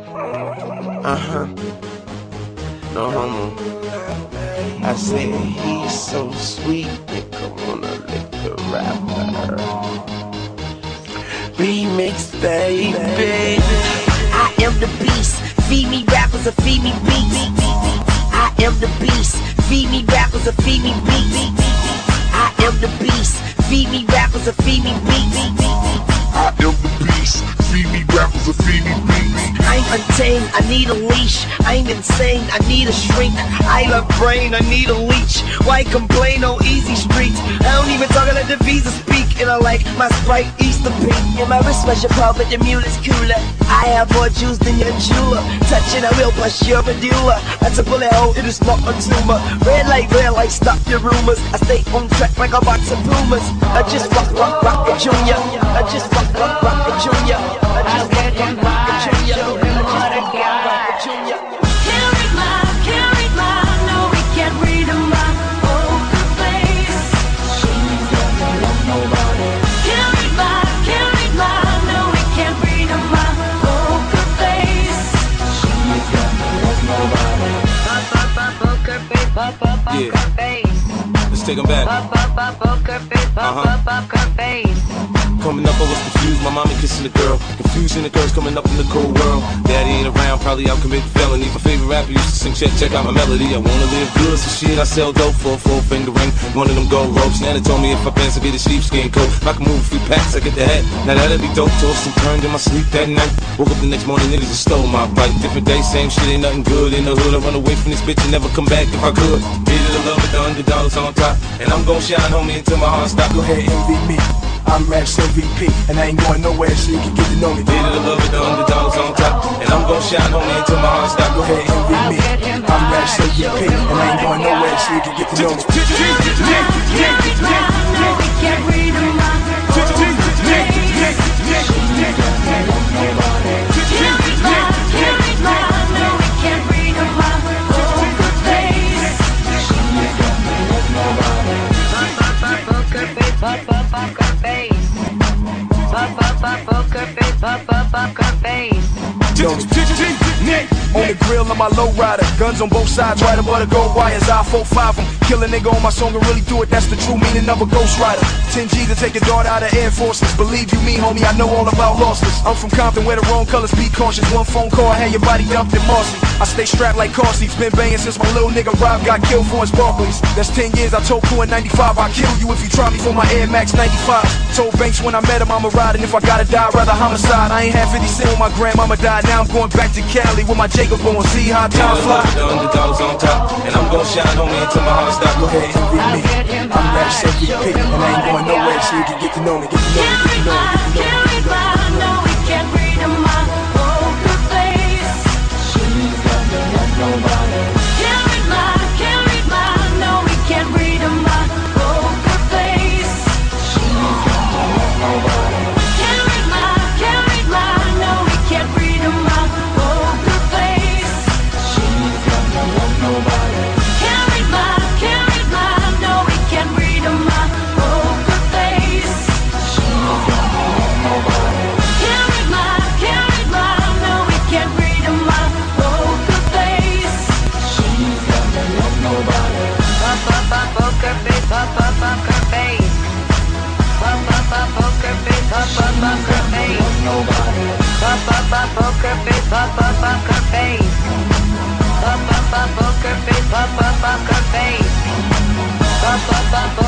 No homo. I said he's so sweet, nigga wanna lick the rapper. Remix, baby. I am the beast. Feed me rappers or feed me beats. I am the beast. Feed me rappers or feed me beats. I am the beast. Feed me rappers or feed me beats. I am the beast. Feed me rappers or feed me beats. I'm untamed, I need a leash. I'm insane, I need a shrink. I love brain, I need a leech. Why complain on easy streets? I don't even talk, I let the visa speak. And I like my Sprite Easter pink. And my wrist was your pub, but the mule is cooler. I have more juice than your jeweler. Touching, I will bust your medulla. That's a bullet hole, it is not a tumor. Red light, stop your rumors. I stay on track like a box of Pumas. I just rock a junior. I just rock a junior. I just rock a junior. Yeah, let's take them back. Coming up, I was confused, my mommy kissing the girl. Confusion, the girls coming up in the cold world. Daddy ain't around, probably out committing felony. My favorite rapper used to sing, check out my melody. I wanna live good, so shit, I sell dope for a 4-finger ring. One of them gold ropes. Nana told me if I pass, I get a sheepskin coat. If I can move a few packs, I get the hat. Now that'd be dope. Tossed and turned in my sleep that night. Woke up the next morning, niggas just stole my bike. Different day, same shit, ain't nothing good in the hood. I run away from this bitch and never come back if I could. Hated the love with the underdogs on top. And I'm gon' shine, homie, until my heart stop. Go ahead, envy me. I'm Raps MVP, and I ain't going nowhere so you can get to know me. Hated the love with the underdogs on top. And I'm gon' shine, homie, until my heart stop. Go ahead, envy me. I'm Raps MVP, and I ain't going nowhere so you can get to know me. On the grill of my lowrider, guns on both sides, right above the gold wires. I 4-5 them, kill a nigga on my song and really do it. That's the true meaning of a ghost rider. 10G to take your daughter out of Air Forces. Believe you me, homie, I know all about losses. I'm from Compton where the wrong colors be cautious. One phone call, I had your body dumped in Marcy. I stay strapped like car seats, been banging since my little nigga Rob got killed for his Barclays. That's 10 years, I told Pooh in 95, I'll kill you if you try me for my Air Max 95. Told Banks when I met him, I'ma ride, and if I gotta die, rather homicide. I ain't had 50 cent when my grandmama died, now I'm going back to Cali with my Jacob on, see how time fly. The underdogs on top, and I'm gon' shine, homie, until my heart stop. Go ahead, envy me. I'm Raps MVP, and I ain't going nowhere so you can get to know me, get to know me, get to know me, get to know me. Poker face.